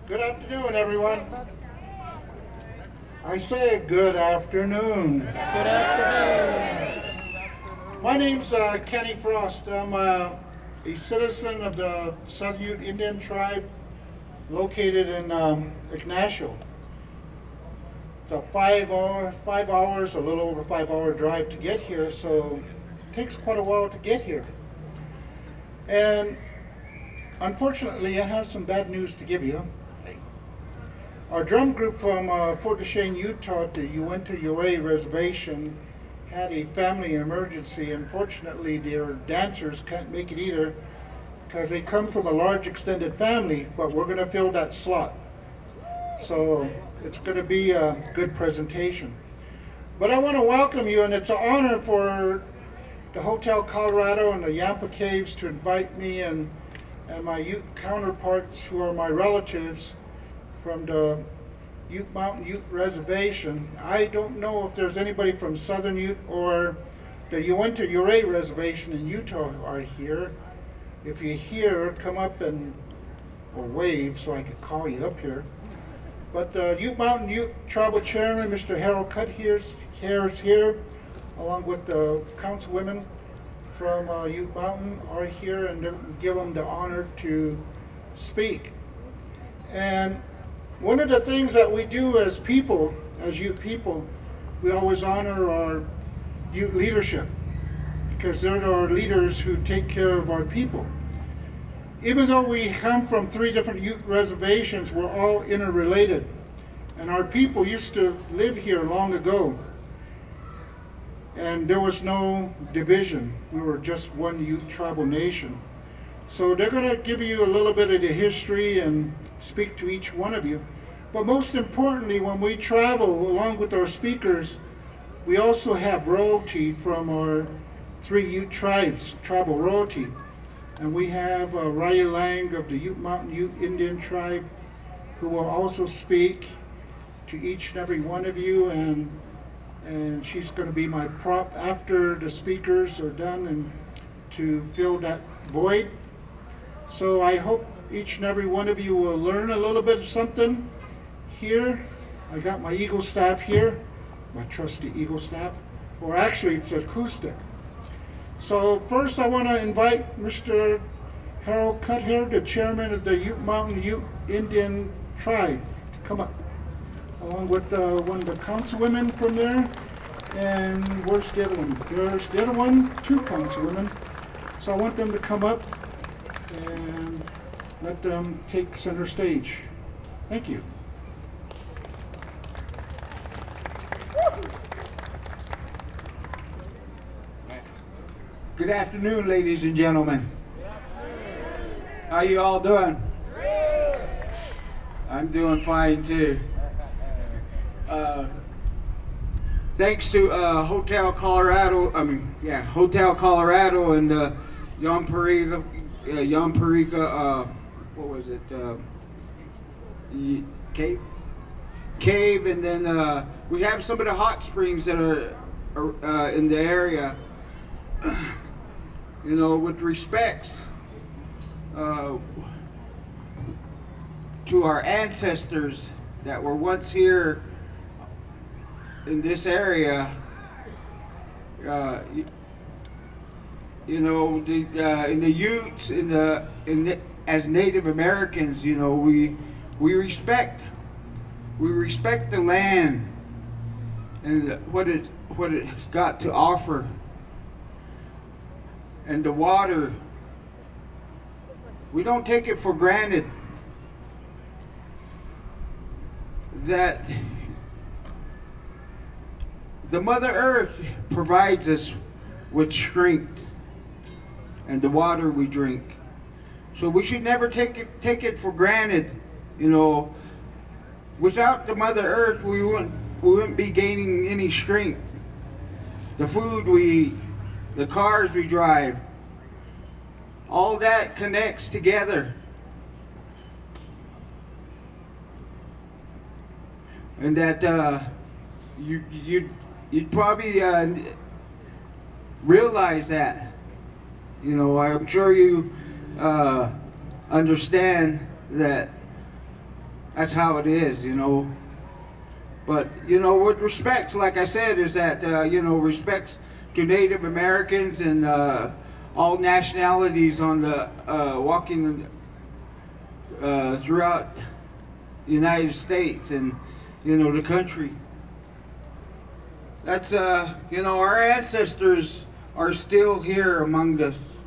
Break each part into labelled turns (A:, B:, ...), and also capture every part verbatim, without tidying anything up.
A: Good afternoon, everyone. I say good afternoon.
B: Good afternoon.
A: My name's uh, Kenny Frost. I'm uh, a citizen of the Southern Ute Indian tribe located in um, Ignacio. It's a five hour, five hours, a little over five hour drive to get here, so it takes quite a while to get here. And unfortunately, I have some bad news to give you. Our drum group from uh, Fort Duchesne, Utah, at the Uinta Ouray Reservation had a family emergency. Unfortunately, their dancers can't make it either because they come from a large extended family, but we're going to fill that slot. So it's going to be a good presentation. But I want to welcome you, and it's an honor for the Hotel Colorado and the Yampa Caves to invite me and, and my Ute counterparts who are my relatives from the Ute Mountain Ute Reservation. I don't know if there's anybody from Southern Ute or the Uinta Ouray Reservation in Utah are here. If you're here, come up and or wave so I can call you up here. But the uh, Ute Mountain Ute Tribal Chairman, Mister Harold Cutt here, is here, along with the councilwomen from uh, Ute Mountain are here, and they'll give them the honor to speak. And one of the things that we do as people, as Ute people, we always honor our Ute leadership because they're our leaders who take care of our people. Even though we come from three different Ute reservations, we're all interrelated. And our people used to live here long ago. And there was no division. We were just one Ute tribal nation. So they're going to give you a little bit of the history and speak to each one of you. But most importantly, when we travel along with our speakers, we also have royalty from our three Ute tribes, tribal royalty. And we have uh, Riley Lang of the Ute Mountain Ute Indian tribe, who will also speak to each and every one of you, and and she's going to be my prop after the speakers are done and to fill that void. So I hope each and every one of you will learn a little bit of something here. I got my eagle staff here, my trusty eagle staff, or actually it's acoustic. So first I want to invite Mister Harold Cutt here, the chairman of the Ute Mountain Ute Indian tribe, to come up, along with uh, one of the councilwomen from there. And where's the other one? There's the other one, two councilwomen. So I want them to come up and let them take center stage. Thank you.
C: Good afternoon, ladies and gentlemen. How you all doing? I'm doing fine too. Uh, thanks to uh, Hotel Colorado, I mean, yeah, Hotel Colorado and uh, Yamparica, uh, Yamparica, uh, what was it? Uh, cave, cave, and then uh, we have some of the hot springs that are, are uh, in the area. You know, with respects uh, to our ancestors that were once here in this area, uh, you, you know, the, uh, in the Utes, in the, in the, as Native Americans, you know, we we respect, we respect the land and what it what it got to offer. And the water, we don't take it for granted that the Mother Earth provides us with strength and the water we drink. So we should never take it, take it for granted. You know, without the Mother Earth, we wouldn't, we wouldn't be gaining any strength. The food we eat, the cars we drive, all that connects together. And that uh, you, you, you'd probably uh, realize that. You know, I'm sure you uh, understand that that's how it is, you know. But, you know, with respects, like I said, is that, uh, you know, respects to Native Americans and uh, all nationalities on the uh, walking uh, throughout the United States and, you know, the country. That's, uh, you know, our ancestors are still here among us.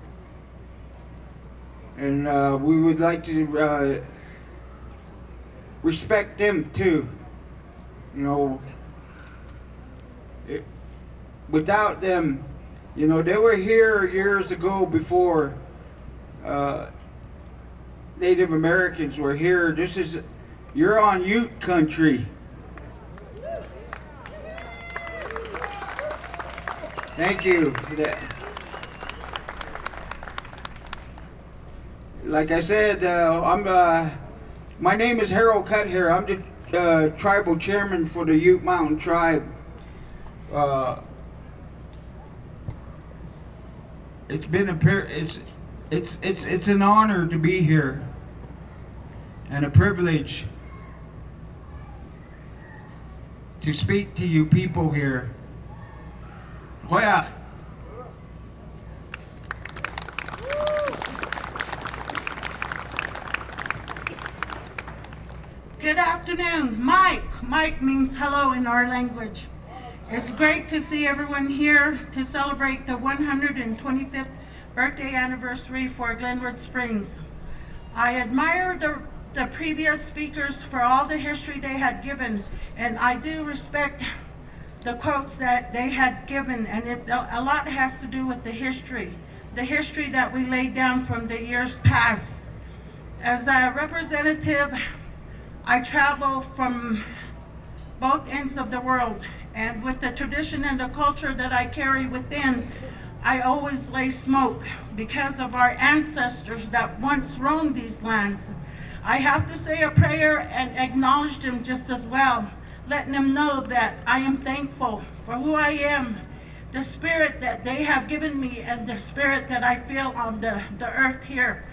C: And uh, we would like to uh, respect them too. You know, it, without them, you know, they were here years ago before uh, Native Americans were here. This is, you're on Ute country. Thank you for that. Like I said, uh, I'm. Uh, my name is Harold Cuthair. I'm the uh, tribal chairman for the Ute Mountain Tribe. Uh, it's been a it's it's it's it's an honor to be here and a privilege to speak to you people here. Hoya.
D: Good afternoon. Mike. Mike means hello in our language. It's great to see everyone here to celebrate the one hundred twenty-fifth birthday anniversary for Glenwood Springs. I admire the, the previous speakers for all the history they had given, and I do respect the quotes that they had given, and it, a lot has to do with the history, the history that we laid down from the years past. As a representative, I travel from both ends of the world, and with the tradition and the culture that I carry within, I always lay smoke because of our ancestors that once roamed these lands. I have to say a prayer and acknowledge them just as well, letting them know that I am thankful for who I am, the spirit that they have given me, and the spirit that I feel on the, the earth here.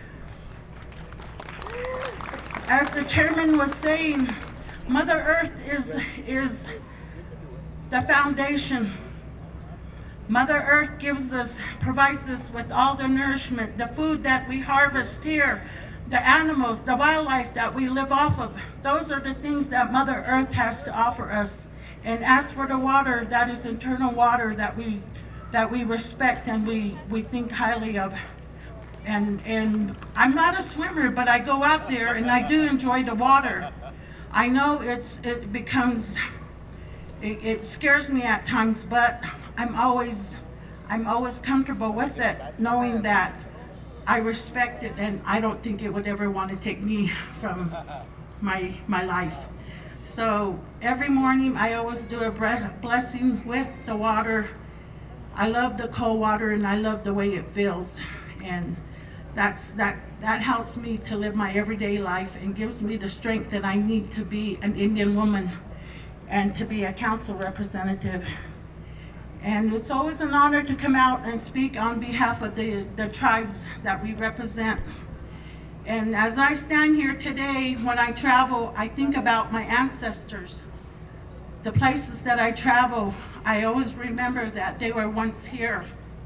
D: As the chairman was saying, Mother Earth is, is the foundation. Mother Earth gives us, provides us with all the nourishment, the food that we harvest here, the animals, the wildlife that we live off of. Those are the things that Mother Earth has to offer us. And as for the water, that is internal water that we that we respect and we, we think highly of. And, and I'm not a swimmer, but I go out there and I do enjoy the water. I know it's it becomes, it, it scares me at times, but I'm always, I'm always comfortable with it, knowing that I respect it, and I don't think it would ever want to take me from my my life. So every morning I always do a blessing with the water. I love the cold water, and I love the way it feels, and that's that that helps me to live my everyday life and gives me the strength that I need to be an Indian woman and to be a council representative. And it's always an honor to come out and speak on behalf of the, the tribes that we represent. And as I stand here today, when I travel, I think about my ancestors. The places that I travel, I always remember that they were once here.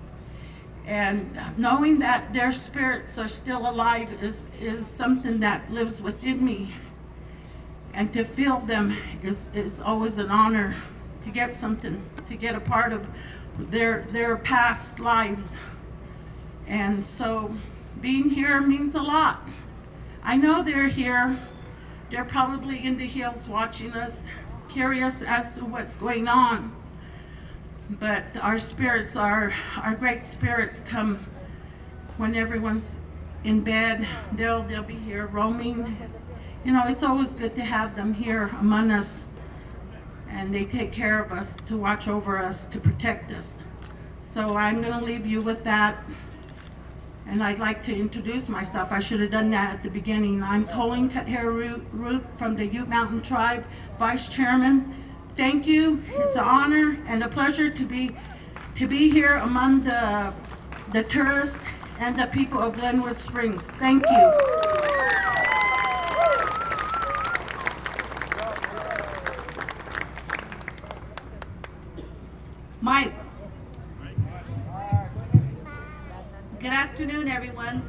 D: And knowing that their spirits are still alive is, is something that lives within me. And to feel them is, is always an honor, to get something, to get a part of their, their past lives. And so being here means a lot. I know they're here. They're probably in the hills watching us, curious as to what's going on. But our spirits, our, our great spirits come when everyone's in bed. They'll, they'll be here roaming. You know, it's always good to have them here among us. And they take care of us, to watch over us, to protect us. So I'm going to leave you with that. And I'd like to introduce myself. I should have done that at the beginning. I'm Colleen Cuthair Root from the Ute Mountain Tribe, Vice Chairman. Thank you. It's an honor and a pleasure to be to be here among the the tourists and the people of Glenwood Springs. Thank you.
E: Mike. Good afternoon, everyone.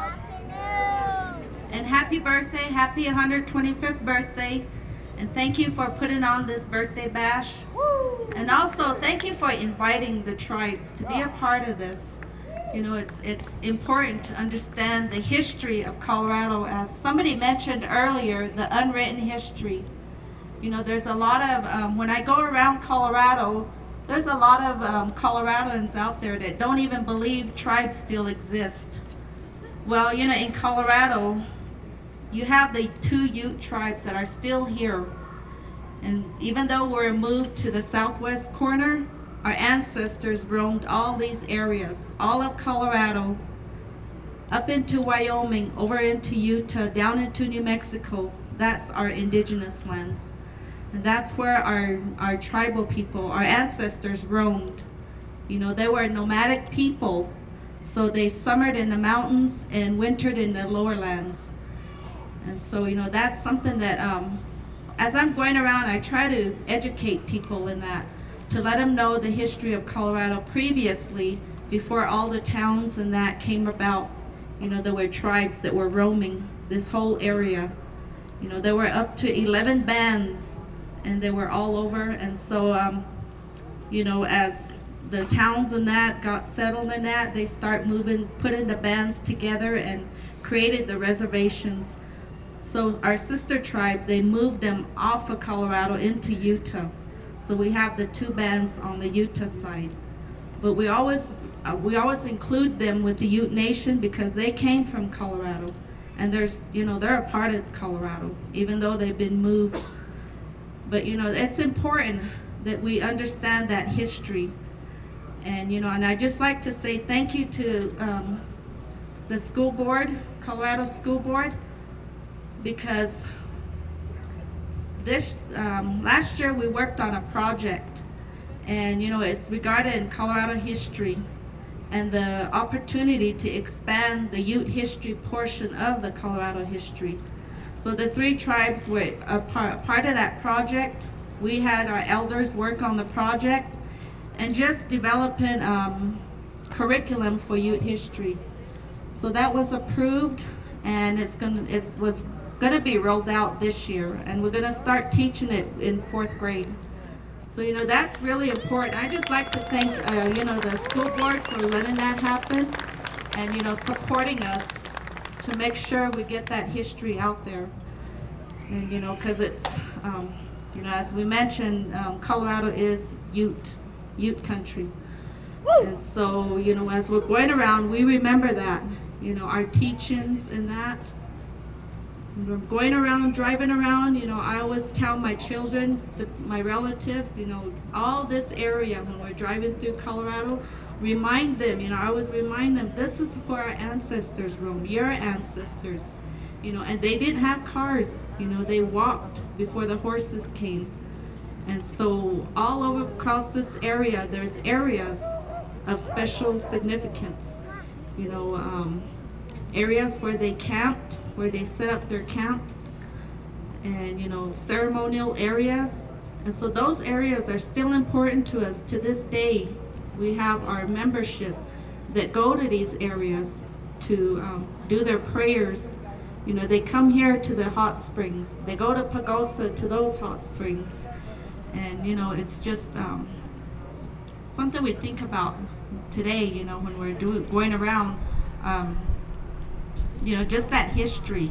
E: And happy birthday, happy one hundred twenty-fifth birthday. And thank you for putting on this birthday bash. And also, thank you for inviting the tribes to be a part of this. You know, it's, it's important to understand the history of Colorado. As somebody mentioned earlier, the unwritten history. You know, there's a lot of, um, when I go around Colorado, there's a lot of um, Coloradans out there that don't even believe tribes still exist. Well, you know, in Colorado, you have the two Ute tribes that are still here. And even though we're moved to the southwest corner, our ancestors roamed all these areas, all of Colorado, up into Wyoming, over into Utah, down into New Mexico. That's our indigenous lands. And that's where our, our tribal people, our ancestors roamed. You know, they were nomadic people, so they summered in the mountains and wintered in the lower lands. And so, you know, that's something that, um, as I'm going around, I try to educate people in that, to let them know the history of Colorado previously, before all the towns and that came about. You know, there were tribes that were roaming this whole area. You know, there were up to eleven bands, and they were all over. And so, um, you know, as the towns and that got settled in that, they start moving, putting the bands together and created the reservations. So our sister tribe, they moved them off of Colorado into Utah. So we have the two bands on the Utah side. But we always, uh, we always include them with the Ute Nation because they came from Colorado. And there's, you know, they're a part of Colorado, even though they've been moved. But, you know, it's important that we understand that history. And, you know, and I just like to say thank you to um, the school board, Colorado School Board, because this, um, last year we worked on a project, and, you know, it's regarding Colorado history and the opportunity to expand the Ute history portion of the Colorado history. So the three tribes were a part, a part of that project. We had our elders work on the project and just developing um, curriculum for Ute history. So that was approved, and it's gonna, it was gonna be rolled out this year, and we're gonna start teaching it in fourth grade. So, you know, that's really important. I just like to thank, uh, you know, the school board for letting that happen, and, you know, supporting us to make sure we get that history out there. And, you know, because it's, um, you know, as we mentioned, um, Colorado is Ute, Ute country. Woo! And so, you know, as we're going around, we remember that, you know, our teachings and that. We're going around, driving around, you know, I always tell my children, the, my relatives, you know, all this area when we're driving through Colorado, remind them, you know, I always remind them, this is where our ancestors roamed, your ancestors, you know, and they didn't have cars, you know, they walked before the horses came. And so all over across this area, there's areas of special significance, you know, um, areas where they camped, where they set up their camps, and, you know, ceremonial areas. And so those areas are still important to us to this day. We have our membership that go to these areas to um, do their prayers. You know, they come here to the hot springs. They go to Pagosa to those hot springs. And, you know, it's just um, something we think about today, you know, when we're doing, going around. Um, You know, just that history.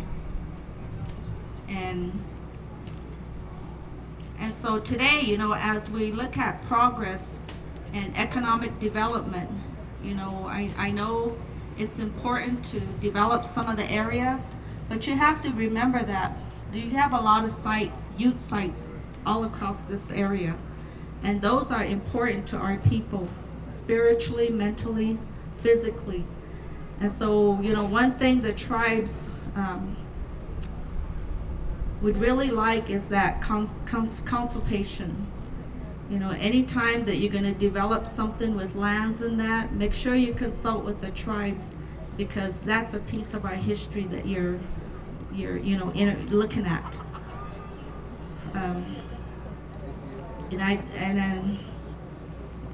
E: And and so today, you know, as we look at progress and economic development, you know, I, I know it's important to develop some of the areas, but you have to remember that you have a lot of sites, Ute sites, all across this area. And those are important to our people, spiritually, mentally, physically. And so, you know, one thing the tribes um, would really like is that cons cons consultation. You know, anytime that you're going to develop something with lands and that, make sure you consult with the tribes, because that's a piece of our history that you're, you're you know, in, looking at. Um, and I, and then,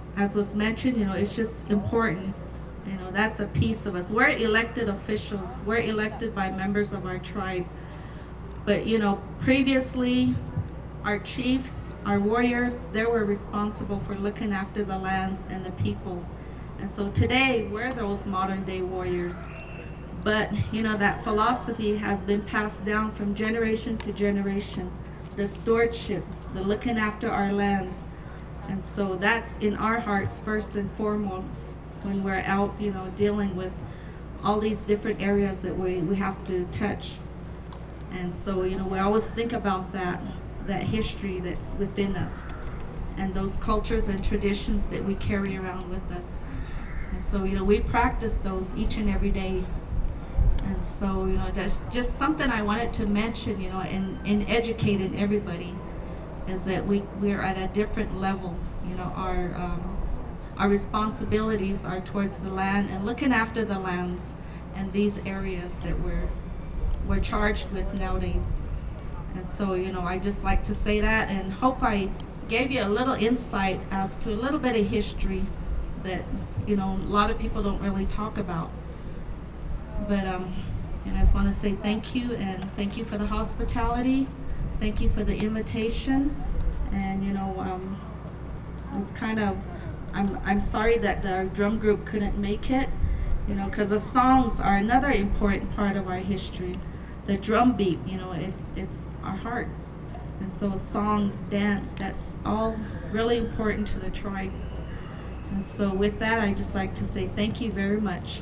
E: as was mentioned, you know, it's just important. You know, that's a piece of us. We're elected officials. We're elected by members of our tribe. But, you know, previously, our chiefs, our warriors, they were responsible for looking after the lands and the people. And so today, we're those modern day warriors. But, you know, that philosophy has been passed down from generation to generation. The stewardship, the looking after our lands. And so that's in our hearts first and foremost when we're out, you know, dealing with all these different areas that we, we have to touch. And so, you know, we always think about that, that history that's within us and those cultures and traditions that we carry around with us. And so, you know, we practice those each and every day. And so, you know, that's just something I wanted to mention, you know, in, in educating everybody, is that we, we're at a different level. You know, our, um, our responsibilities are towards the land and looking after the lands and these areas that we're, we're charged with nowadays. And so, you know, I just like to say that and hope I gave you a little insight as to a little bit of history that, you know, a lot of people don't really talk about. But um, and I just want to say thank you, and thank you for the hospitality. Thank you for the invitation. And, you know, um, it's kind of, I'm, I'm sorry that the drum group couldn't make it, you know, because the songs are another important part of our history. The drum beat, you know, it's, it's our hearts. And so songs, dance, that's all really important to the tribes. And so with that, I just like to say thank you very much.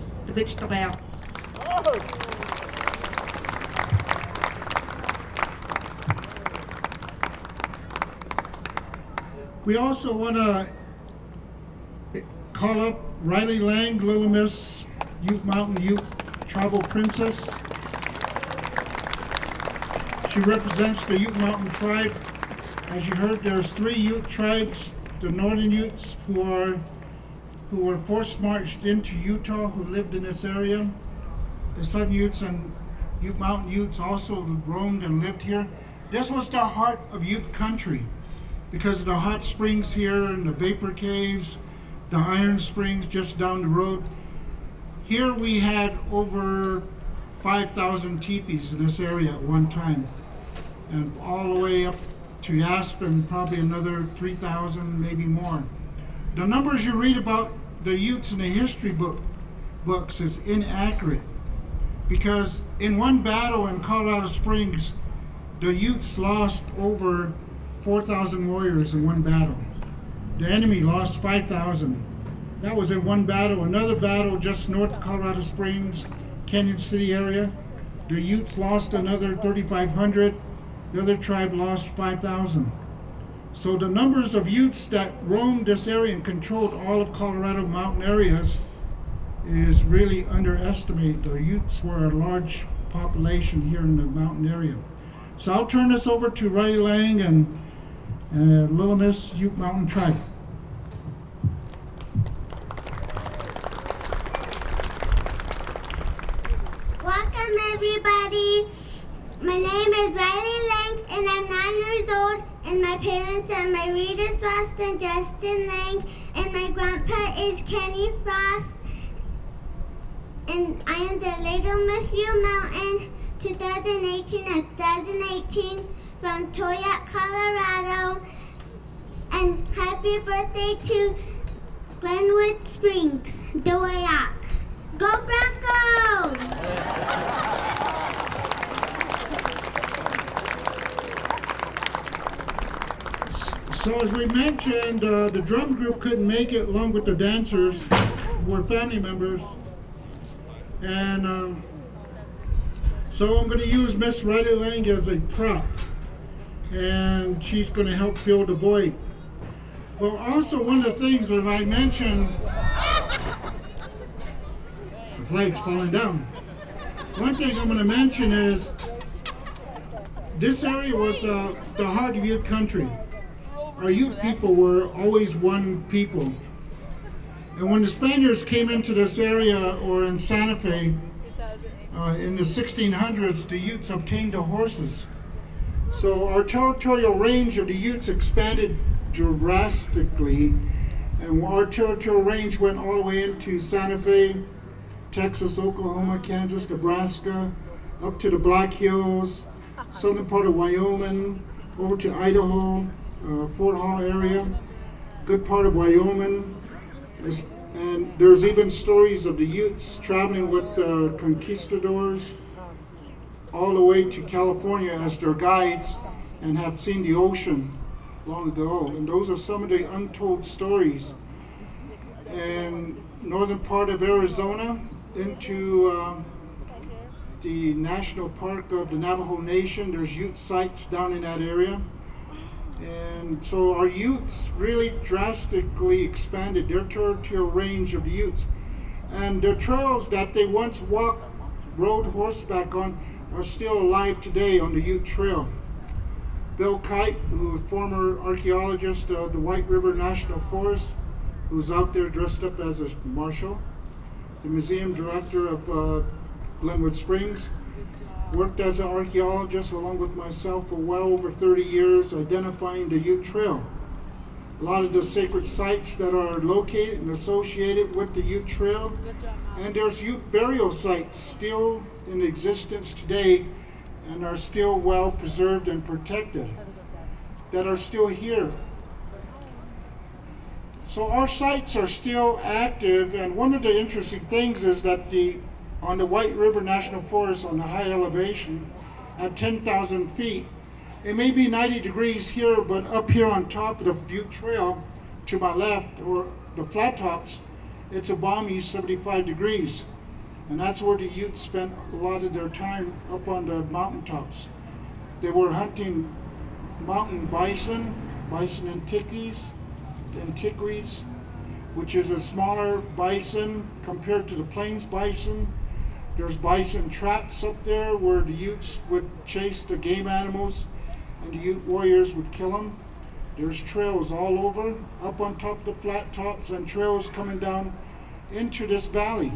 A: We also want to call up Riley Lang, Little Miss Ute Mountain Ute Tribal Princess. She represents the Ute Mountain tribe. As you heard, there's three Ute tribes, the Northern Utes, who are who were forced marched into Utah, who lived in this area. The Southern Utes and Ute Mountain Utes also roamed and lived here. This was the heart of Ute country because of the hot springs here and the vapor caves, the iron springs just down the road. Here we had over five thousand teepees in this area at one time, and all the way up to Aspen, probably another three thousand, maybe more. The numbers you read about the Utes in the history book books is inaccurate, because in one battle in Colorado Springs, the Utes lost over four thousand warriors in one battle. The enemy lost five thousand. That was in one battle. Another battle just north of Colorado Springs, Canyon City area, the Utes lost another thirty-five hundred. The other tribe lost five thousand. So the numbers of Utes that roamed this area and controlled all of Colorado mountain areas is really underestimated. The Utes were a large population here in the mountain area. So I'll turn this over to Riley Lang and uh, Little Miss Ute Mountain Tribe.
F: Welcome everybody. My name is Riley Lang and I'm nine years old, and my parents are Marita Frost and Justin Lang, and my grandpa is Kenny Frost, and I am the Little Miss Ute Mountain twenty eighteen and twenty eighteen from Toyac, Colorado, and happy birthday to Glenwood Springs, Toyac. Go Broncos!
A: So as we mentioned, uh, the drum group couldn't make it along with the dancers who were family members. And um, so I'm going to use Miss Riley Lang as a prop. And she's going to help fill the void. Well, also one of the things that I mentioned, the flag's falling down. One thing I'm going to mention is this area was uh, the heart of Ute country. Our Ute people were always one people. And when the Spaniards came into this area, or in Santa Fe, uh, in the sixteen hundreds, the Utes obtained the horses. So our territorial range of the Utes expanded drastically, And our territorial range went all the way into Santa Fe, Texas, Oklahoma, Kansas, Nebraska, up to the Black Hills, southern part of Wyoming, over to Idaho, uh, Fort Hall area, good part of Wyoming. And there's even stories of the Utes traveling with the conquistadors all the way to California as their guides and have seen the ocean long ago. And those are some of the untold stories. And northern part of Arizona into uh, the national park of the Navajo Nation. There's Ute sites down in that area. And so our Utes really drastically expanded their territorial range of the Utes. And the trails that they once walked, rode horseback on, are still alive today on the Ute Trail. Bill Kite, who is former archaeologist of the White River National Forest, who's out there dressed up as a marshal. The museum director of uh, Glenwood Springs, worked as an archaeologist along with myself for well over thirty years identifying the Ute Trail. A lot of the sacred sites that are located and associated with the Ute Trail, and there's Ute burial sites still in existence today and are still well preserved and protected, that are still here. So our sites are still active, and one of the interesting things is that the on the White River National Forest on the high elevation at ten thousand feet, it may be ninety degrees here, but up here on top of the Ute Trail to my left, or the flat tops, it's a balmy seventy-five degrees. And that's where the Utes spent a lot of their time, up on the mountaintops. They were hunting mountain bison, bison antiques, antiques, which is a smaller bison compared to the plains bison. There's bison traps up there where the Utes would chase the game animals and the Ute warriors would kill them. There's trails all over, up on top of the flat tops, and trails coming down into this valley.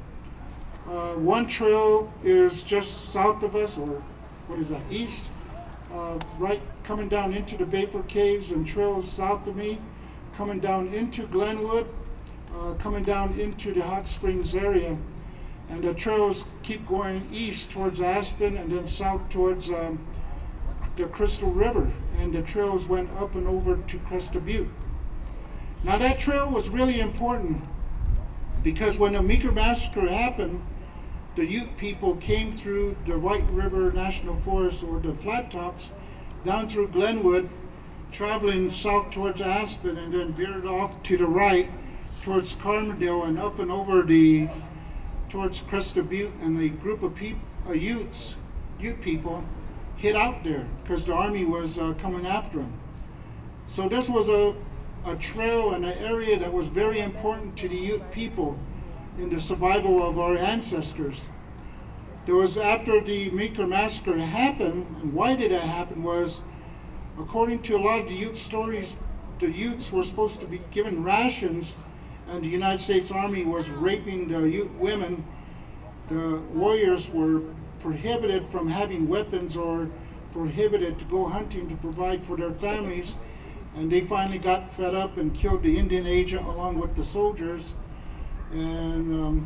A: Uh, one trail is just south of us, or what is that, east, uh, right coming down into the Vapor Caves, and trails south of me coming down into Glenwood, uh, coming down into the Hot Springs area. And the trails keep going east towards Aspen and then south towards um, the Crystal River. And the trails went up and over to Cresta Butte. Now that trail was really important because when the Meeker Massacre happened, the Ute people came through the White River National Forest, or the Flat Tops, down through Glenwood, traveling south towards Aspen, and then veered off to the right towards Carbondale and up and over the towards Cresta Butte, and a group of people, uh, Utes, Ute people, hid out there because the army was uh, coming after them. So this was a, a trail and an area that was very important to the Ute people in the survival of our ancestors. There was, after the Meeker Massacre happened, and why did that happen was, according to a lot of the Ute stories, the Utes were supposed to be given rations, and the United States Army was raping the Ute women. The warriors were prohibited from having weapons or prohibited to go hunting to provide for their families, and they finally got fed up and killed the Indian agent along with the soldiers. And um,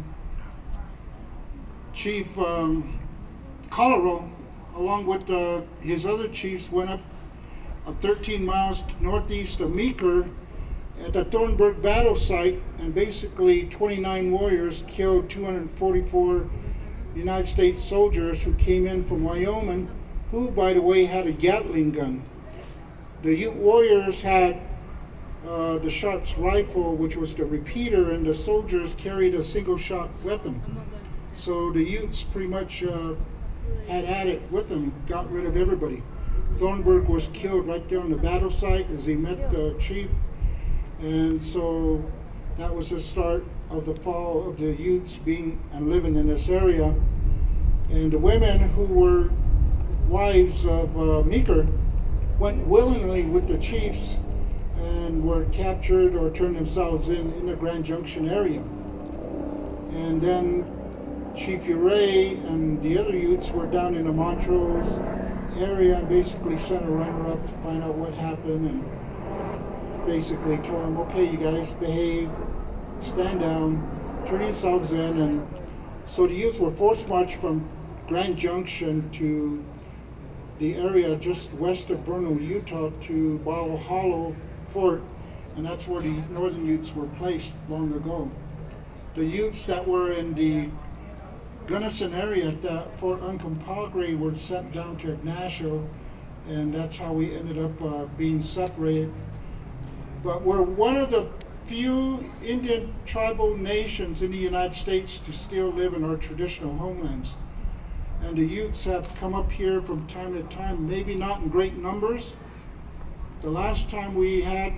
A: Chief um, Colorado, along with uh, his other chiefs, went up uh, thirteen miles northeast of Meeker at the Thornburg battle site, and basically twenty-nine warriors killed two hundred forty-four United States soldiers who came in from Wyoming, who, by the way, had a Gatling gun. The Ute warriors had uh, the Sharps rifle, which was the repeater, and the soldiers carried a single-shot weapon. So the Utes pretty much uh, had at it with them, got rid of everybody. Thornburg was killed right there on the battle site as he met the chief. And so that was the start of the fall of the Utes being and living in this area. And the women who were wives of uh, Meeker went willingly with the chiefs and were captured or turned themselves in in the Grand Junction area. And then Chief Uray and the other Utes were down in the Montrose area and basically sent a runner up to find out what happened. And basically told them, okay, you guys behave, stand down, turn yourselves in. And so the youths were forced marched from Grand Junction to the area just west of Vernal, Utah, to Bottle Hollow Fort, and that's where the Northern Utes were placed long ago. The Utes that were in the Gunnison area at the Fort Uncompahgre were sent down to Ignacio, and that's how we ended up uh, being separated. But we're one of the few Indian tribal nations in the United States to still live in our traditional homelands. And the Utes have come up here from time to time, maybe not in great numbers. The last time we had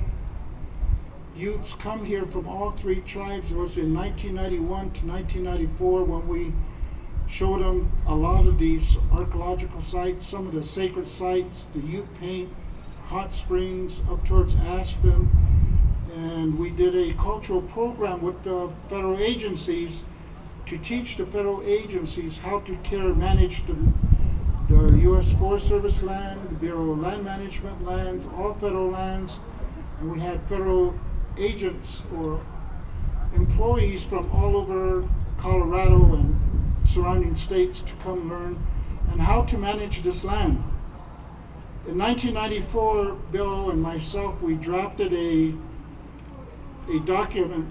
A: Utes come here from all three tribes was in nineteen ninety-one to nineteen ninety-four, when we showed them a lot of these archaeological sites, some of the sacred sites, the Ute Paint, hot springs up towards Aspen. And we did a cultural program with the federal agencies to teach the federal agencies how to care, manage the, the U S Forest Service land, the Bureau of Land Management lands, all federal lands. And we had federal agents or employees from all over Colorado and surrounding states to come learn and how to manage this land. In nineteen ninety-four, Bill and myself, we drafted a, a document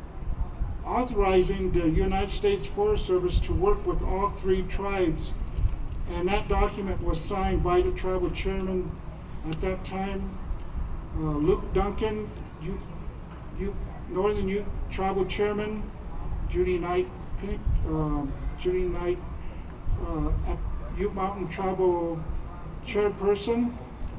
A: authorizing the United States Forest Service to work with all three tribes. And that document was signed by the tribal chairman at that time, uh, Luke Duncan, U, U, Northern Ute tribal chairman, Judy Knight, uh, Judy Knight, uh, at Ute Mountain tribal chairperson,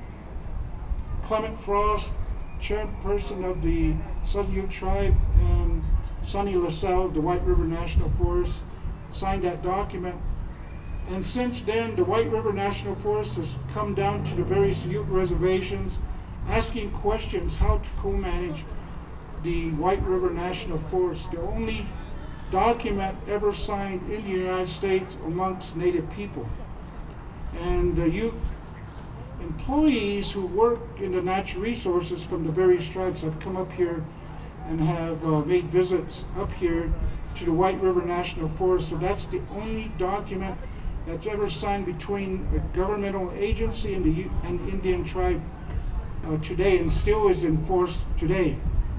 A: Clement Frost, chairperson of the Southern Ute tribe, and Sonny LaSalle of the White River National Forest signed that document. And since then, the White River National Forest has come down to the various Ute reservations, asking questions how to co-manage the White River National Forest, the only document ever signed in the United States amongst Native people. And the Ute employees who work in the natural resources from the various tribes have come up here and have uh, made visits up here to the White River National Forest. So that's the only document that's ever signed between a governmental agency and the Ute and Indian tribe uh, today, and still is in force today.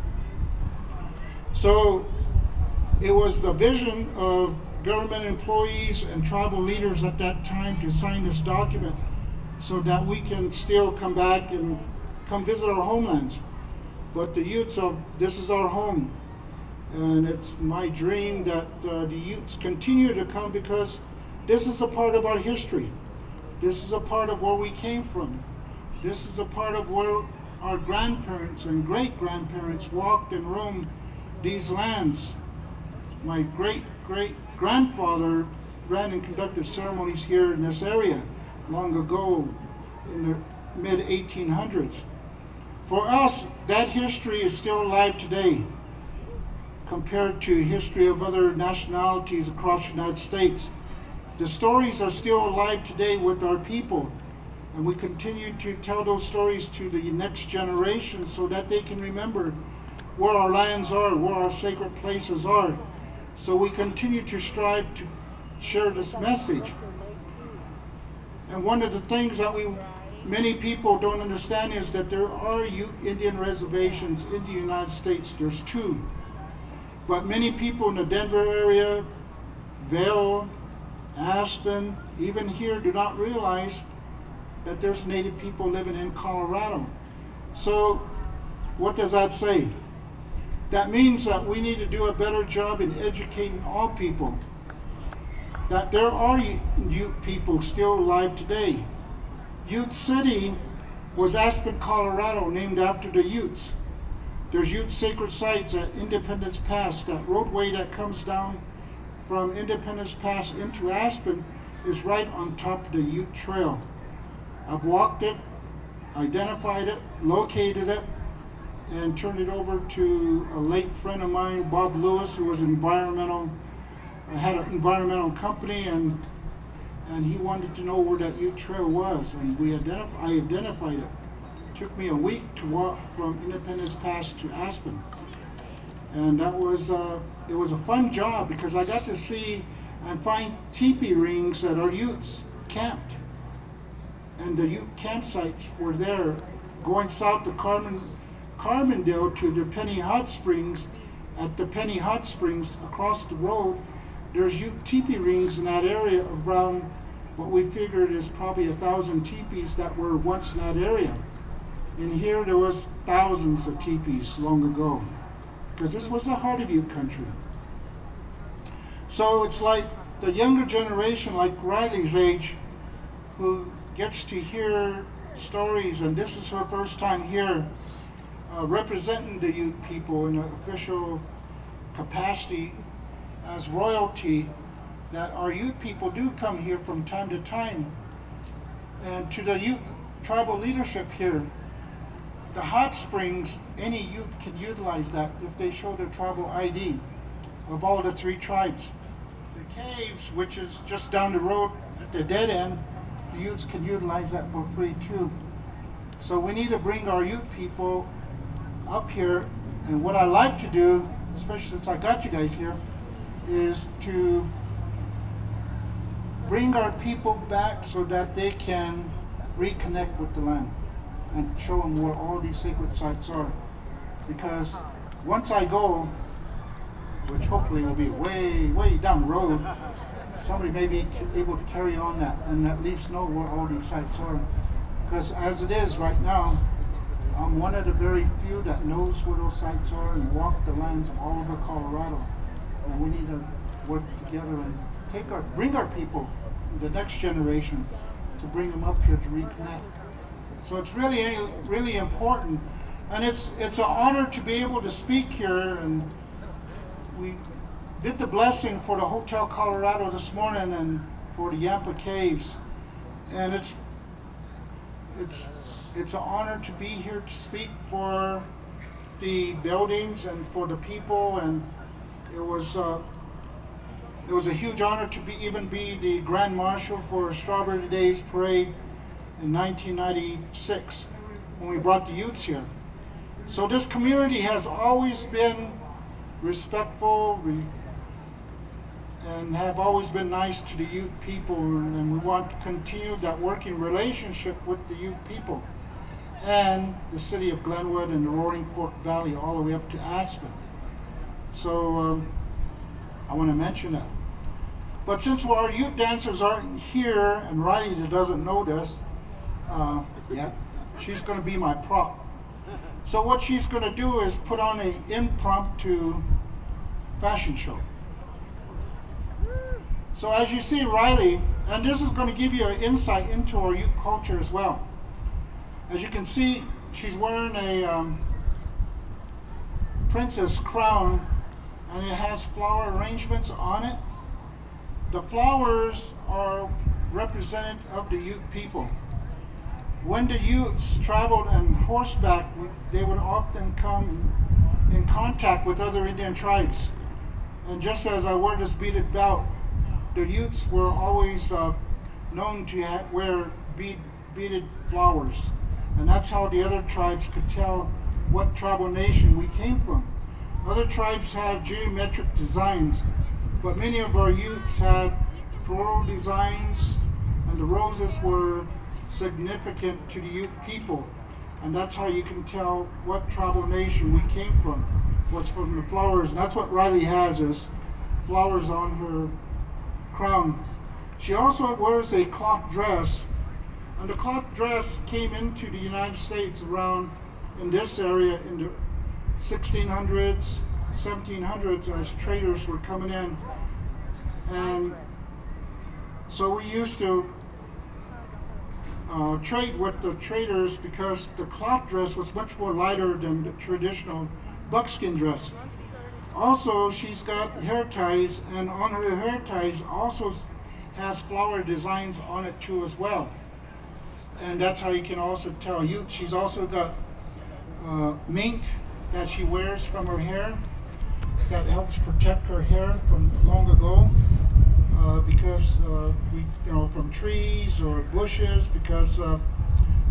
A: So it was the vision of government employees and tribal leaders at that time to sign this document so that we can still come back and come visit our homelands. But the Utes of, this is our home. And it's my dream that uh, the Utes continue to come, because this is a part of our history. This is a part of where we came from. This is a part of where our grandparents and great-grandparents walked and roamed these lands. My great-great-grandfather ran and conducted ceremonies here in this area long ago in the mid eighteen hundreds. For us, that history is still alive today compared to history of other nationalities across the United States. The stories are still alive today with our people, and we continue to tell those stories to the next generation so that they can remember where our lands are, where our sacred places are. So we continue to strive to share this message. And one of the things that we many people don't understand is that there are Ute Indian reservations in the United States. There's two. But many people in the Denver area, Vail, Aspen, even here, do not realize that there's Native people living in Colorado. So what does that say? That means that we need to do a better job in educating all people that there are Ute people still alive today. Ute City was Aspen, Colorado, named after the Utes. There's Ute sacred sites at Independence Pass. That roadway that comes down from Independence Pass into Aspen is right on top of the Ute Trail. I've walked it, identified it, located it, and turned it over to a late friend of mine, Bob Lewis, who was environmental, had an environmental company, and and he wanted to know where that Ute Trail was, and we identif I identified it. took me a week to walk from Independence Pass to Aspen. And that was, uh, it was a fun job because I got to see and find teepee rings that our youths camped. And the youth campsites were there. Going south to Carmen, Carbondale to the Penny Hot Springs, at the Penny Hot Springs across the road, there's youth teepee rings in that area around what we figured is probably a thousand teepees that were once in that area. And here there was thousands of teepees long ago, because this was the heart of Ute country. So it's like the younger generation, like Riley's age, who gets to hear stories, and this is her first time here uh, representing the Ute people in an official capacity as royalty, that our Ute people do come here from time to time. And to the Ute tribal leadership here, the hot springs, any Ute can utilize that if they show their tribal I D of all the three tribes. The caves, which is just down the road at the dead end, the Utes can utilize that for free too. So we need to bring our Ute people up here, and what I like to do, especially since I got you guys here, is to bring our people back so that they can reconnect with the land and show them where all these sacred sites are. Because once I go, which hopefully will be way, way down the road, somebody may be able to carry on that and at least know where all these sites are. Because as it is right now, I'm one of the very few that knows where those sites are and walk the lands all over Colorado. And we need to work together and take our, bring our people, the next generation, to bring them up here to reconnect. So it's really, really important. And it's, it's an honor to be able to speak here. And we did the blessing for the Hotel Colorado this morning and for the Yampa Caves. And it's, it's, it's an honor to be here to speak for the buildings and for the people. And it was, uh, it was a huge honor to be, even be the Grand Marshal for Strawberry Days Parade in nineteen ninety-six when we brought the Utes here. So this community has always been respectful re and have always been nice to the Ute people, and we want to continue that working relationship with the Ute people and the city of Glenwood and the Roaring Fork Valley all the way up to Aspen. So um, I want to mention that. But since our Ute dancers aren't here, and Riley doesn't know this uh, yet, she's going to be my prop. So what she's going to do is put on an impromptu fashion show. So as you see Riley, and this is going to give you an insight into our Ute culture as well. As you can see, she's wearing a um, princess crown, and it has flower arrangements on it. The flowers are representative of the Ute people. When the Utes traveled on horseback, they would often come in, in contact with other Indian tribes. And just as I wear this beaded belt, the Utes were always uh, known to ha wear bead beaded flowers. And that's how the other tribes could tell what tribal nation we came from. Other tribes have geometric designs, but many of our Utes had floral designs, and the roses were significant to the Ute people. And that's how you can tell what tribal nation we came from, was from the flowers. And that's what Riley has, is flowers on her crown. She also wears a cloth dress, and the cloth dress came into the United States around in this area in the sixteen hundreds, seventeen hundreds, as traders were coming in. And so we used to uh, trade with the traders because the cloth dress was much more lighter than the traditional buckskin dress. Also, she's got hair ties, and on her hair ties also has flower designs on it too as well. And that's how you can also tell Ute. She's also got uh, mink that she wears from her hair that helps protect her hair from long ago, uh, because uh, we, you know, from trees or bushes, because uh,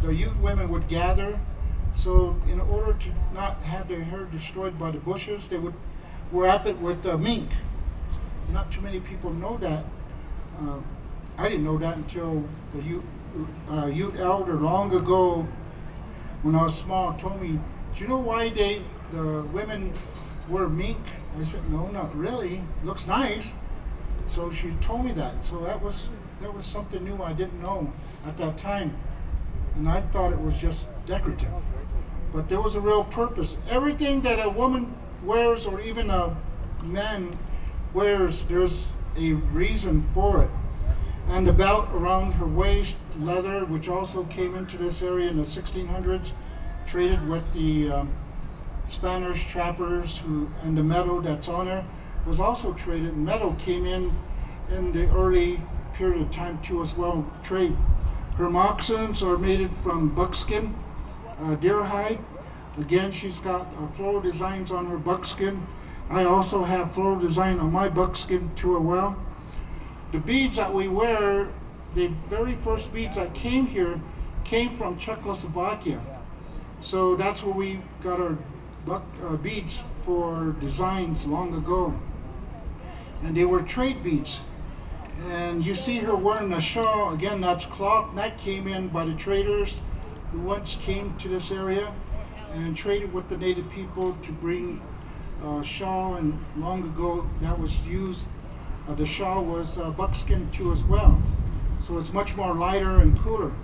A: the Ute women would gather. So in order to not have their hair destroyed by the bushes, they would wrap it with uh, mink. Not too many people know that. Uh, I didn't know that until the Ute, uh, Ute elder long ago, when I was small, told me, do you know why they, the women wear mink? I said, no, not really. Looks nice. So she told me that. So that was, that was something new I didn't know at that time. And I thought it was just decorative. But there was a real purpose. Everything that a woman wears, or even a man wears, there's a reason for it. And the belt around her waist, leather, which also came into this area in the sixteen hundreds, traded with the um, Spanish trappers, who, and the metal that's on her was also traded. Metal came in in the early period of time too as well, trade. Her moccasins are made from buckskin, uh, deer hide. Again, she's got uh, floral designs on her buckskin. I also have floral design on my buckskin too as well. The beads that we wear, the very first beads that came here came from Czechoslovakia. So that's where we got our buck, uh, beads for designs long ago. And they were trade beads. And you see her wearing a shawl. Again, that's cloth. That came in by the traders who once came to this area and traded with the native people to bring uh, shawl. And long ago, that was used. Uh, the shawl was uh, buckskin too as well. So it's much more lighter and cooler.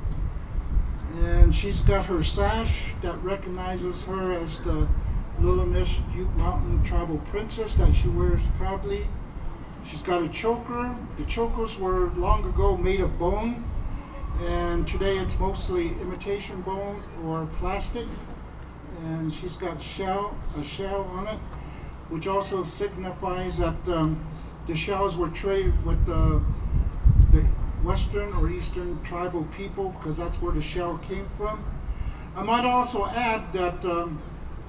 A: And she's got her sash that recognizes her as the Lulamish Ute Mountain Tribal Princess that she wears proudly. She's got a choker. The chokers were long ago made of bone, and today it's mostly imitation bone or plastic. And she's got shell, a shell on it, which also signifies that um, the shells were traded with the, the Western or Eastern tribal people, because that's where the shell came from. I might also add that, um,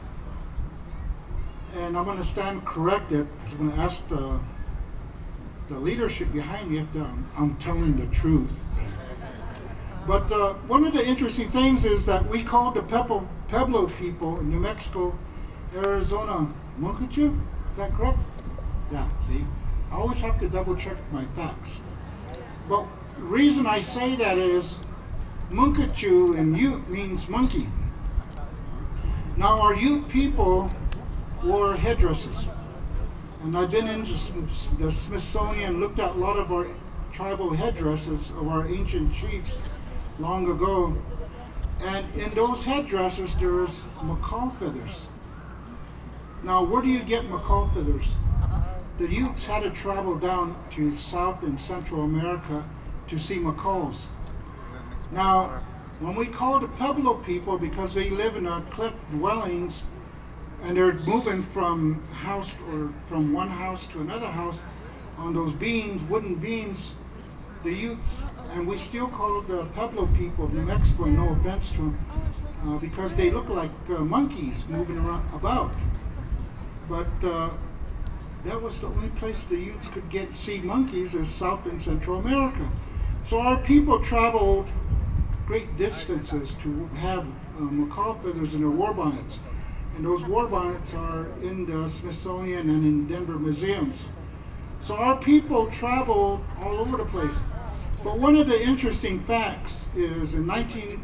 A: and I'm going to stand corrected, I'm going to ask the the leadership behind me if I'm, I'm telling the truth. But uh, one of the interesting things is that we called the Pueblo, Pueblo people in New Mexico, Arizona, Munkatu. Is that correct? Yeah, see? I always have to double check my facts. But the reason I say that is Munkatu in Ute means monkey. Now our Ute people wore headdresses. And I've been into the Smithsonian, looked at a lot of our tribal headdresses of our ancient chiefs long ago. And in those headdresses, there's macaw feathers. Now, where do you get macaw feathers? The Utes had to travel down to South and Central America to see macaws. Now, when we call the Pueblo people, because they live in uh, cliff dwellings, and they're moving from house or from one house to another house on those beams, wooden beams, the Utes, and we still call the Pueblo people of New Mexico, and no offense to them, uh, because they look like uh, monkeys moving around about. But uh, that was the only place the Utes could get see monkeys is South and Central America. So our people traveled great distances to have uh, macaw feathers in their war bonnets. And those war bonnets are in the Smithsonian and in Denver museums. So our people traveled all over the place. But one of the interesting facts is in nineteen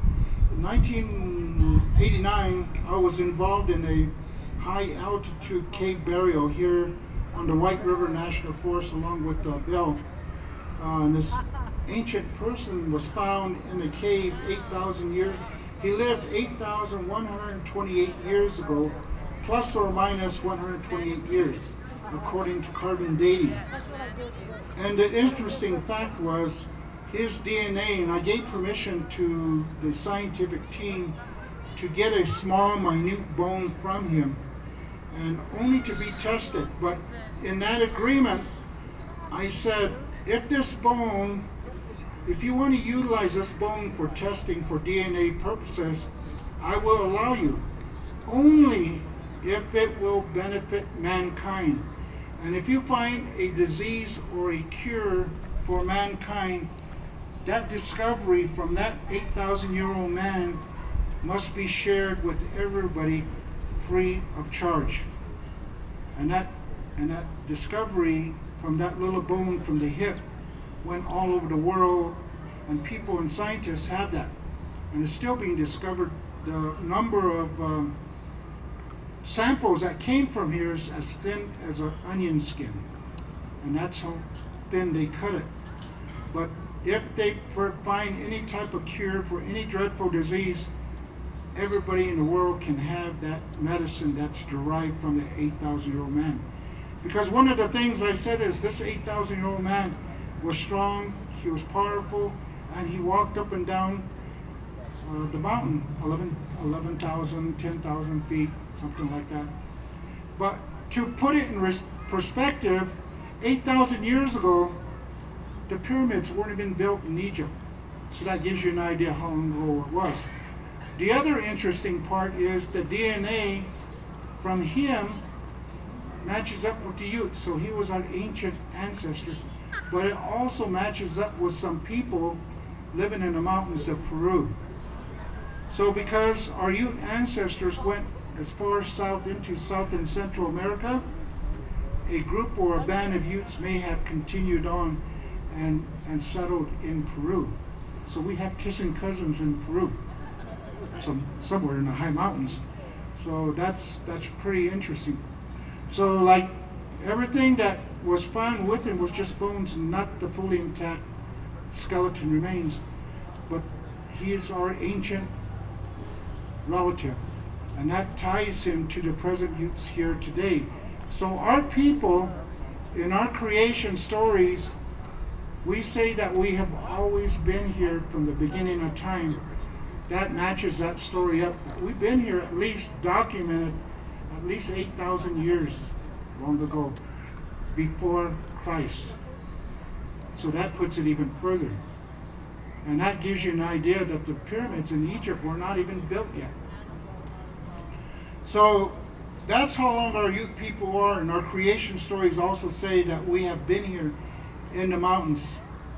A: eighty-nine, I was involved in a high altitude cave burial here on the White River National Forest along with uh, Bell. Uh, and this ancient person was found in a cave eight thousand years. He lived eight thousand one hundred twenty-eight years ago, plus or minus one hundred twenty-eight years, according to carbon dating. And the interesting fact was his D N A, and I gave permission to the scientific team to get a small, minute bone from him, and only to be tested. But in that agreement, I said, if this bone, if you want to utilize this bone for testing for D N A purposes, I will allow you, only if it will benefit mankind. And if you find a disease or a cure for mankind, that discovery from that eight thousand year old man must be shared with everybody free of charge. And that, and that discovery from that little bone from the hip went all over the world, and people and scientists have that. And it's still being discovered. The number of um, samples that came from here is as thin as an onion skin. And that's how thin they cut it. But if they find any type of cure for any dreadful disease, everybody in the world can have that medicine that's derived from the eight thousand year old man. Because one of the things I said is this eight thousand year old man was strong, he was powerful, and he walked up and down uh, the mountain, eleven thousand, ten thousand feet, something like that. But to put it in perspective, eight thousand years ago, the pyramids weren't even built in Egypt. So that gives you an idea how long ago it was. The other interesting part is the D N A from him matches up with the Utes, so he was an ancient ancestor. But it also matches up with some people living in the mountains of Peru. So because our Ute ancestors went as far south into South and Central America, a group or a band of Utes may have continued on and, and settled in Peru. So we have kissing cousins in Peru, some, somewhere in the high mountains. So that's, that's pretty interesting. So like everything that was found with him was just bones and not the fully intact skeleton remains. But he is our ancient relative, and that ties him to the present Utes here today. So our people, in our creation stories, we say that we have always been here from the beginning of time. That matches that story up. We've been here at least documented at least eight thousand years long ago, before Christ. So that puts it even further. And that gives you an idea that the pyramids in Egypt were not even built yet. So that's how long our Ute people are, and our creation stories also say that we have been here in the mountains.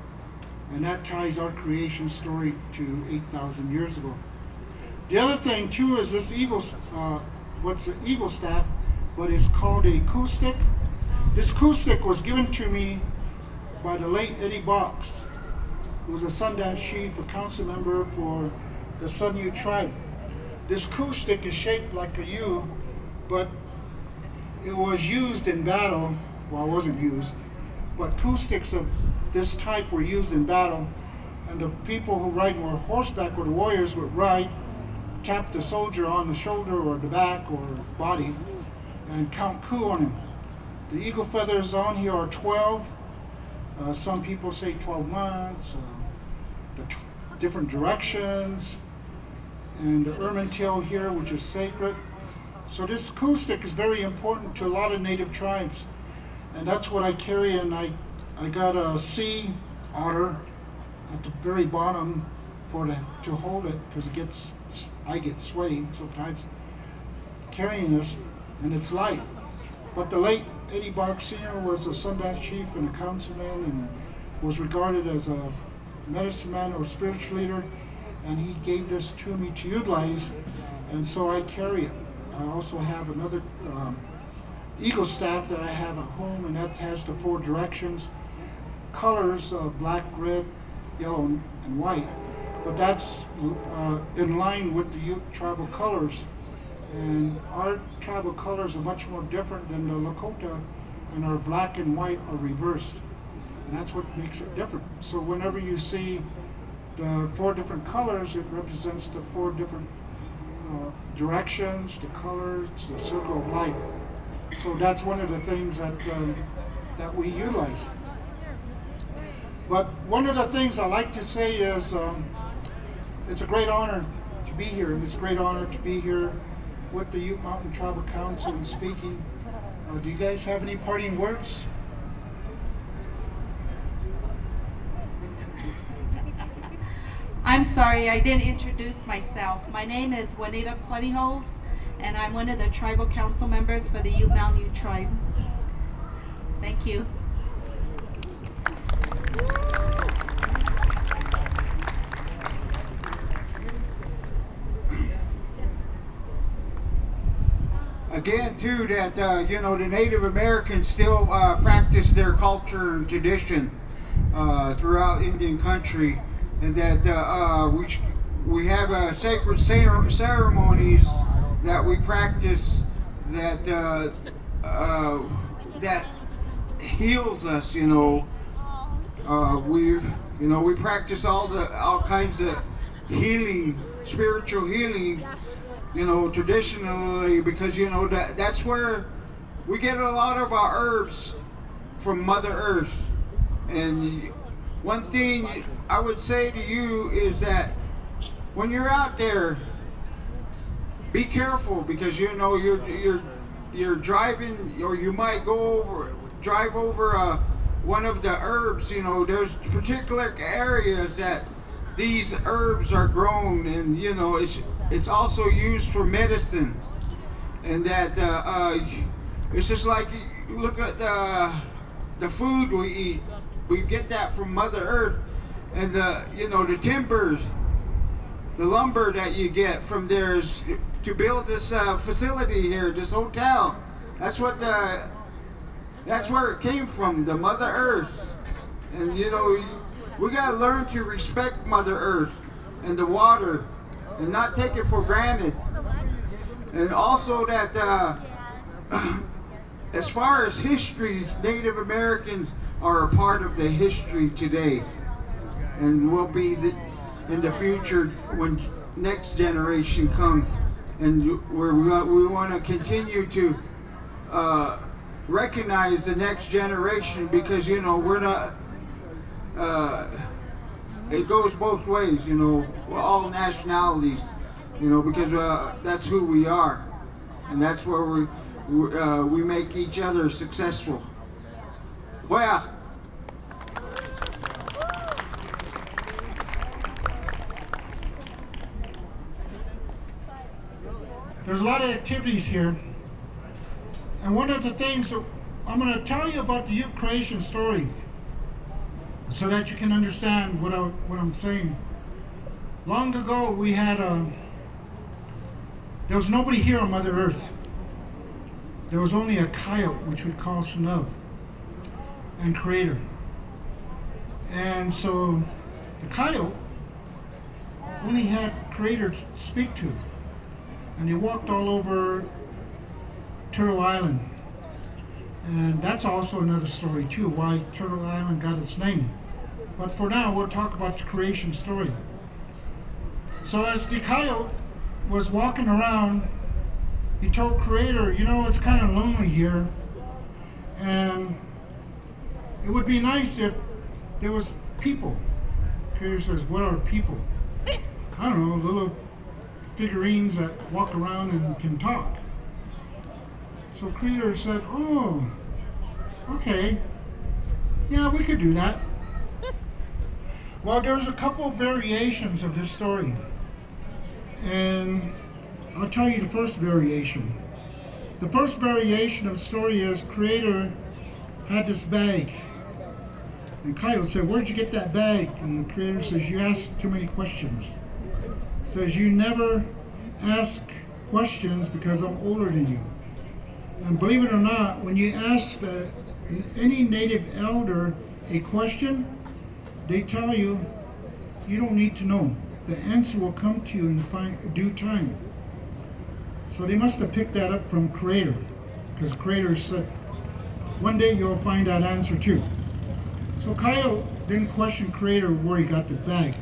A: And that ties our creation story to eight thousand years ago. The other thing too is this eagle, uh, what's the eagle staff, but it's called a coup stick. This coup stick was given to me by the late Eddie Box, who was a Sundance chief, a council member for the Sun Ute tribe. This coup stick is shaped like a U, but it was used in battle. Well, it wasn't used, but coup sticks of this type were used in battle, and the people who ride were horseback, or the warriors would ride, tap the soldier on the shoulder or the back or the body, and count coup on him. The eagle feathers on here are twelve. Uh, some people say twelve months, uh, the t different directions, and the ermine tail here, which is sacred. So this coup stick is very important to a lot of native tribes, and that's what I carry. And I, I got a sea otter at the very bottom for the, to hold it, because it gets, I get sweaty sometimes carrying this, and it's light. But the late Eddie Box Senior was a Sundance chief and a councilman, and was regarded as a medicine man or spiritual leader, and he gave this to me to utilize, and so I carry it. I also have another um, eagle staff that I have at home, and that has the four directions, colors, uh, black, red, yellow, and white. But that's uh, in line with the Ute tribal colors. And our tribal colors are much more different than the Lakota, and our black and white are reversed. And that's what makes it different. So whenever you see the four different colors, it represents the four different uh, directions, the colors, the circle of life. So that's one of the things that, um, that we utilize. But one of the things I like to say is um, it's a great honor to be here, and it's a great honor to be here with the Ute Mountain Tribal Council and speaking. Uh, do you guys have any parting words?
E: I'm sorry, I didn't introduce myself. My name is Juanita Plentyholes, and I'm one of the tribal council members for the Ute Mountain Ute Tribe. Thank you.
C: again too that uh, you know the Native Americans still uh, practice their culture and tradition uh, throughout Indian country, and that uh, uh, we we have uh, sacred ceremonies that we practice that uh, uh, that heals us. You know, uh, we you know we practice all the all kinds of healing, spiritual healing. You know, traditionally, because you know that that's where we get a lot of our herbs from Mother Earth. And one thing I would say to you is that when you're out there, be careful, because you know you're you're you're driving, or you might go over drive over uh, one of the herbs. You know, there's particular areas that these herbs are grown, and you know it's it's also used for medicine, and that uh, uh, it's just like you look at the the food we eat. We get that from Mother Earth, and the you know the timbers, the lumber that you get from there is to build this uh, facility here, this hotel. That's what the that's where it came from, the Mother Earth. And you know we gotta learn to respect Mother Earth and the water, and not take it for granted. And also that uh, as far as history, Native Americans are a part of the history today, and will be the, in the future when next generation come, and where we want, we want to continue to uh, recognize the next generation, because you know we're not uh, it goes both ways, you know, all nationalities, you know, because uh, that's who we are, and that's where we we, uh, we make each other successful. Well,
A: there's a lot of activities here, and one of the things that I'm going to tell you about the Ute creation story, so that you can understand what I what I'm saying. Long ago, we had a. There was nobody here on Mother Earth. There was only a coyote, which we call Snuv, and Creator. And so, the coyote only had Creator to speak to, and he walked all over Turtle Island. And that's also another story too, why Turtle Island got its name. But for now, we'll talk about the creation story. So as the coyote was walking around, he told Creator, you know, it's kind of lonely here, and it would be nice if there was people. Creator says, what are people? I don't know, little figurines that walk around and can talk. So Creator said, oh, okay, yeah, we could do that. Well, there's a couple of variations of this story, and I'll tell you the first variation. The first variation of the story is Creator had this bag, and Coyote said, where'd you get that bag? And the Creator says, you asked too many questions. Says, you never ask questions because I'm older than you. And believe it or not, when you ask uh, any native elder a question, they tell you, you don't need to know. The answer will come to you in fine, due time. So they must have picked that up from Creator, because Creator said, one day you'll find that answer too. So Coyote didn't question Creator where he got the bag.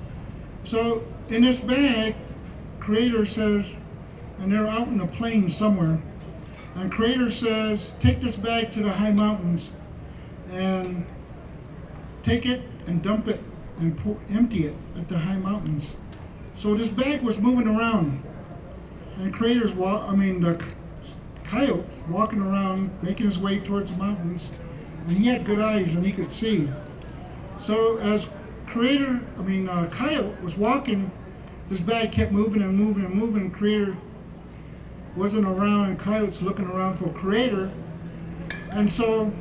A: So in this bag, Creator says, and they're out in the plains somewhere, and Creator says, take this bag to the high mountains and take it and dump it and pour, empty it at the high mountains. So this bag was moving around, and Creator's walk, I mean the coyote's walking around, making his way towards the mountains, and he had good eyes and he could see. So as Creator, I mean uh, Coyote was walking, this bag kept moving and moving and moving. Creator wasn't around, and Coyote's looking around for Creator, and so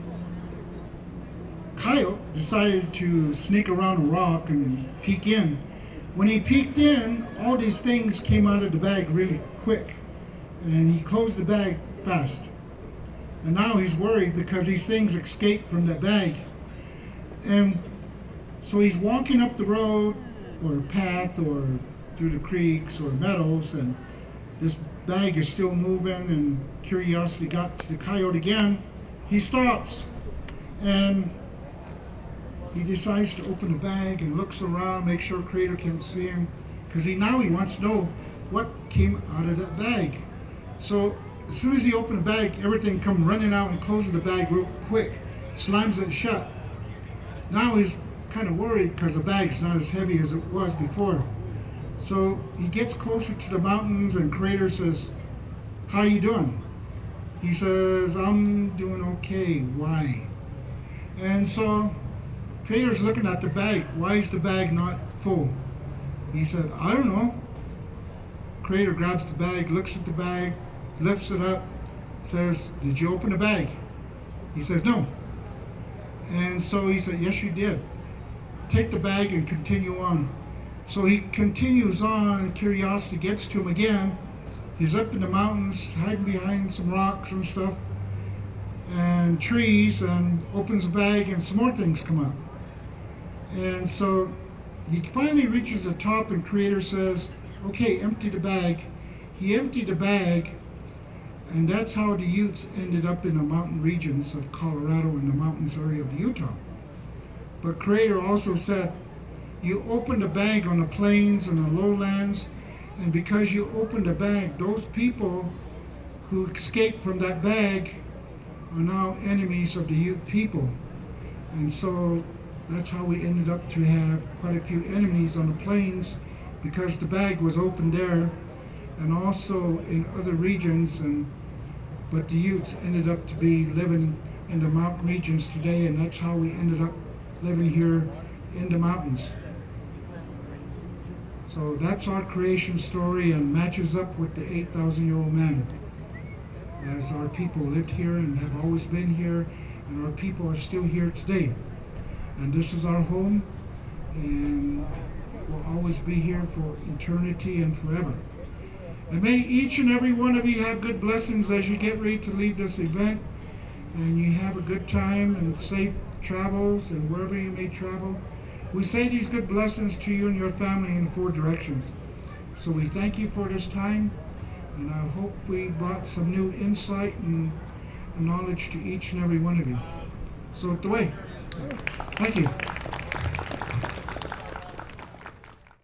A: Coyote decided to sneak around a rock and peek in. When he peeked in, all these things came out of the bag really quick. and he closed the bag fast. And now he's worried because these things escaped from that bag. And so he's walking up the road or path or through the creeks or meadows, and this bag is still moving, and curiosity got to the coyote again. He stops and he decides to open the bag and looks around, make sure Creator can't see him, because he now he wants to know what came out of that bag. So as soon as he opened the bag, everything come running out and closes the bag real quick, slams it shut. Now he's kind of worried because the bag's not as heavy as it was before. So he gets closer to the mountains, and Creator says, "How you doing?" He says, "I'm doing okay. Why?" And so Creator's looking at the bag. Why is the bag not full? He said, "I don't know." Creator grabs the bag, looks at the bag, lifts it up, says, "Did you open the bag?" He says, "No." And so he said, "Yes, you did. Take the bag and continue on." So he continues on, and curiosity gets to him again. He's up in the mountains, hiding behind some rocks and stuff, and trees, and opens the bag, and some more things come out. And so he finally reaches the top, and Creator says, "Okay, empty the bag." He emptied the bag, and that's how the Utes ended up in the mountain regions of Colorado and the mountains area of Utah. But Creator also said, you opened the bag on the plains and the lowlands, and because you opened the bag, those people who escaped from that bag are now enemies of the Ute people. And so that's how we ended up to have quite a few enemies on the plains, because the bag was opened there, and also in other regions. And but the Utes ended up to be living in the mountain regions today, and that's how we ended up living here in the mountains. So that's our creation story, and matches up with the eight thousand year old man. As our people lived here and have always been here, and our people are still here today. And this is our home, and will always be here for eternity and forever. And may each and every one of you have good blessings as you get ready to leave this event, and you have a good time and safe travels, and wherever you may travel. We say these good blessings to you and your family in four directions. So we thank you for this time, and I hope we brought some new insight and knowledge to each and every one of you. So, Dwayne, thank you.